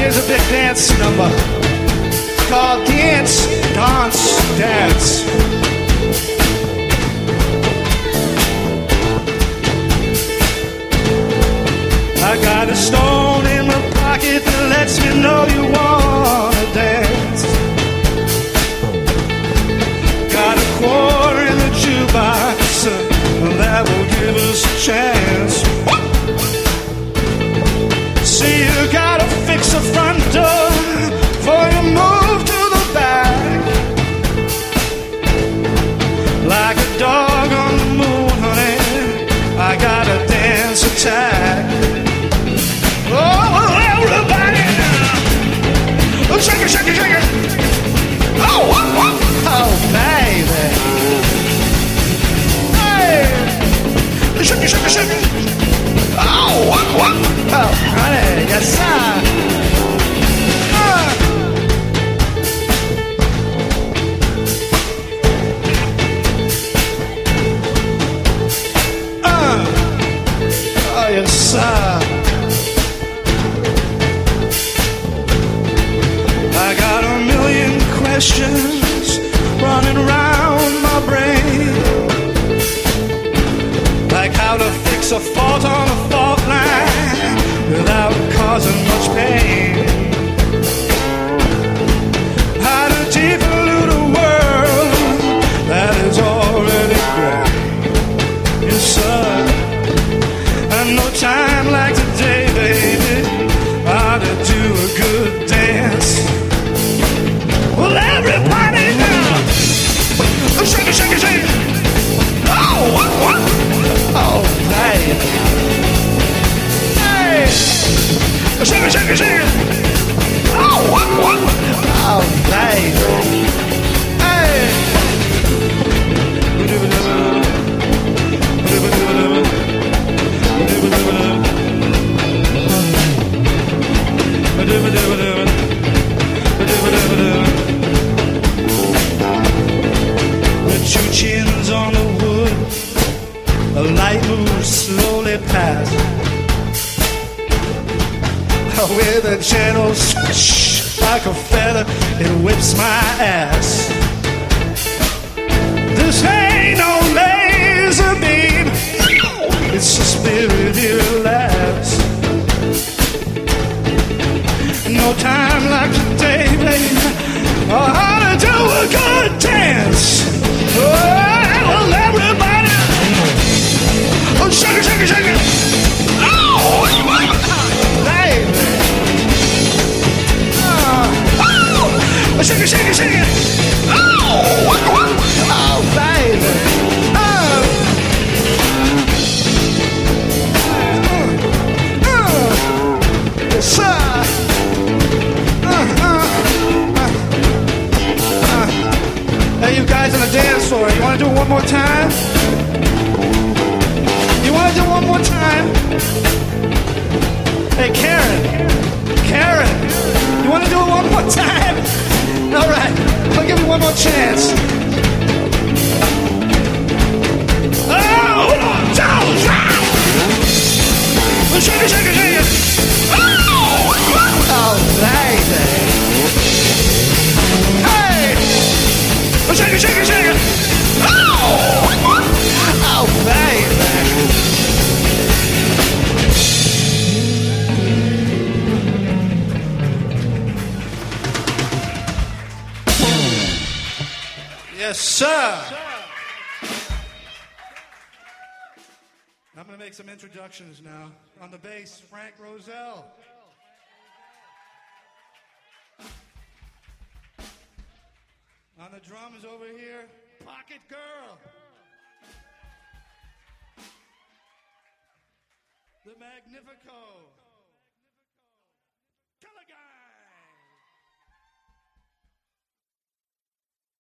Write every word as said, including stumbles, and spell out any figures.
Here's a big dance number called Dance, Dance, Dance. I got a stone in my pocket that lets me know you wanna dance. Got a quarter in the jukebox that will give us a chance. See, you gotta fix the front door before you move to the back. Like a dog on the moon, honey, I got a dance attack. Oh, everybody now! Oh, shake it, shake it, shake it! Oh, oh, oh, oh baby! Hey! Shake it, shake it, shake it! Oh, oh, oh, oh, honey, yes, sir! Uh. Uh. Oh, yes, sir! I got a million questions running around my brain, like how to fix a fault on a fault line without causing much pain, how to depollute a world that is already gray. Yes, sir. And no time like today, baby, how to do a good dance. Well, everybody now, shake it, shake it, shake it. Oh, what, what? Oh, baby. Hey, shake it, shake it, shake it. Oh, what, what? Oh, baby. Hey. With two chins on the wood, a light moves slowly past. With a gentle swish, like a feather, it whips my ass. This ain't no laser beam, it's the spirit it laughs. No time like today, baby, oh, how to do a good dance. Oh, well, everybody, oh, shake it, shake it, shake it. Oh, baby. Oh, shake it, shake it, shake it. Oh, oh, baby. Oh. Uh, uh, yes, sir. Uh, uh, uh, uh. Hey, you guys on the dance floor, you want to do it one more time? You want to do it one more time? Hey, Karen. Karen, you want to do it one more time? All right, I'll give you one more chance. Oh, Joe, shake it, shake it, shake it. Oh, oh, baby. Hey, shake it, shake it, shake it. Oh, oh, baby. Yes, sir. I'm going to make some introductions now. On the bass, Frank Roselle. On the drums over here, Pocket Girl. The Magnifico.